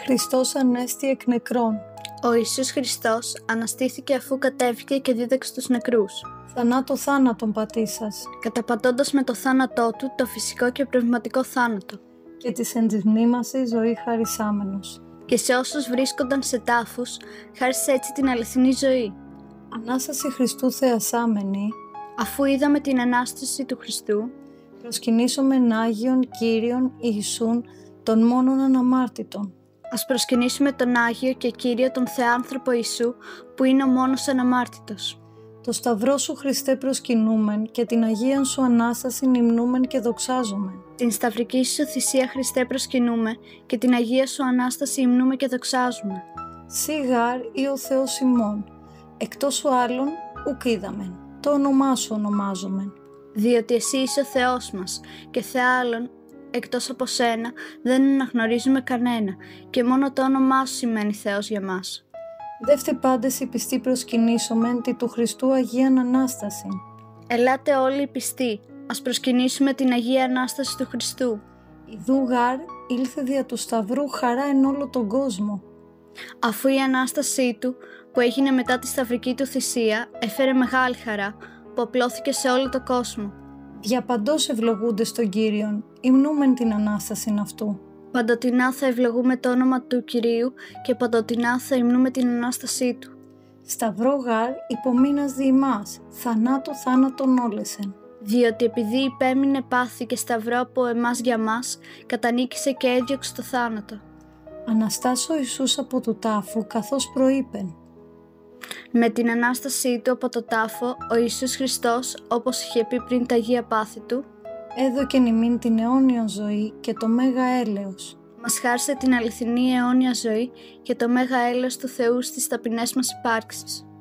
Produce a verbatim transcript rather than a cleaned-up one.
Χριστός ανέστη εκ νεκρών. Ο Ιησούς Χριστός αναστήθηκε αφού κατέβηκε και δίδαξε τους νεκρούς. Θανάτω θάνατον πατήσας. Καταπατώντας με το θάνατό του το φυσικό και πνευματικό θάνατο. Και της εν της μνήμασης ζωή χαρισάμενος. Και σε όσους βρίσκονταν σε τάφους, χάρισε έτσι την αληθινή ζωή. Ανάσταση Χριστού θεασάμενη. Αφού είδαμε την Ανάσταση του Χριστού, προσκυνήσομεν Άγιον Κύριον Ιησούν των μόνον αναμάρτητων. Ας προσκυνήσουμε τον Άγιο και Κύριο τον Θεάνθρωπο Ιησού, που είναι ο μόνος αναμάρτητος. Το Σταυρό σου Χριστέ προσκυνούμεν και την Αγίαν σου Ανάσταση υμνούμεν και δοξάζομεν. Την σταυρική σου θυσία Χριστέ προσκυνούμε και την Αγία σου Ανάσταση υμνούμε και δοξάζουμε. Σύ γάρ ή ο Θεός ημών, εκτός σου άλλων ουκ είδαμεν, το όνομά σου ονομάζομεν. Διότι εσύ είσαι ο Θεός μας και Θεά άλλων εκτός από σένα δεν αναγνωρίζουμε κανένα και μόνο το όνομά σου σημαίνει Θεός για μας. Δεύτε πάντες οι πιστοί προσκυνήσομεν τη του Χριστού Αγίαν Ανάσταση. Ελάτε όλοι οι πιστοί, ας προσκυνήσουμε την Αγία Ανάσταση του Χριστού. Ιδού γάρ ήλθε δια του Σταυρού χαρά εν όλο τον κόσμο. Αφού η Ανάστασή του που έγινε μετά τη σταυρική του θυσία έφερε μεγάλη χαρά που απλώθηκε σε όλο τον κόσμο. Για παντός ευλογούνται στον Κύριον, υμνούμεν την Ανάσταση αυτού. Παντοτινά θα ευλογούμε το όνομα του Κυρίου και παντοτινά θα υμνούμε την Ανάστασή του. Σταυρό γάρ υπομείνας δι' ημάς, θανάτου θάνατον όλεσεν. Διότι επειδή υπέμεινε πάθη και σταυρό από εμάς για μας, κατανίκησε και έδιωξε το θάνατο. Αναστάσω Ιησούς από του τάφου καθώς προείπεν. Με την Ανάστασή του από το τάφο, ο Ιησούς Χριστός, όπως είχε πει πριν τα Αγία πάθη του, έδωκεν ημίν την αιώνια ζωή και το μέγα έλεος. Μας χάρισε την αληθινή αιώνια ζωή και το μέγα έλεος του Θεού στις ταπεινές μας υπάρξεις.